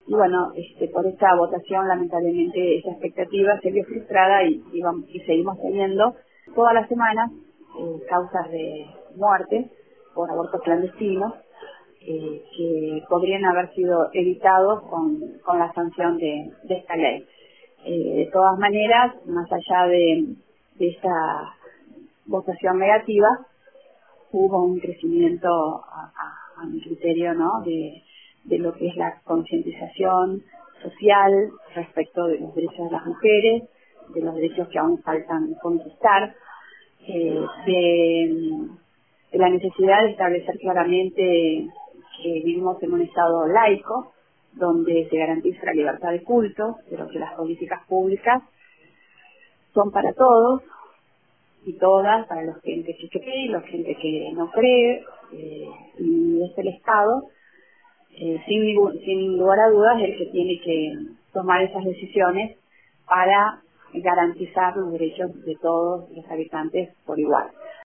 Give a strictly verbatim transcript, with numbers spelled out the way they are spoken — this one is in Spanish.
y bueno, este, por esta votación lamentablemente esa expectativa se vio frustrada y, y, vamos, y seguimos teniendo todas las semanas eh, causas de muerte por abortos clandestinos eh, que podrían haber sido evitados con, con la sanción de, de esta ley. Eh, de todas maneras, más allá de, de esta votación negativa, hubo un crecimiento a, a, a mi criterio, ¿no?, de, de lo que es la concientización social respecto de los derechos de las mujeres, de los derechos que aún faltan conquistar, eh, de, de la necesidad de establecer claramente que vivimos en un Estado laico, donde se garantiza la libertad de culto, pero que las políticas públicas son para todos y todas, para los gente que cree y los gente que no cree, eh, y es el Estado, eh, sin, sin lugar a dudas, el que tiene que tomar esas decisiones para garantizar los derechos de todos los habitantes por igual.